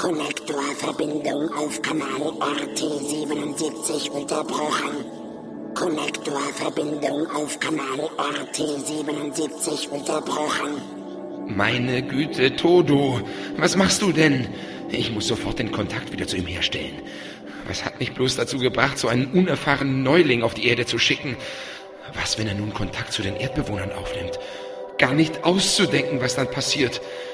Konnektorverbindung auf Kanal RT77 unterbrochen. Konnektorverbindung auf Kanal RT77 unterbrochen. Meine Güte, Todo, was machst du denn? Ich muss sofort den Kontakt wieder zu ihm herstellen. Was hat mich bloß dazu gebracht, so einen unerfahrenen Neuling auf die Erde zu schicken? Was, wenn er nun Kontakt zu den Erdbewohnern aufnimmt? Gar nicht auszudenken, was dann passiert.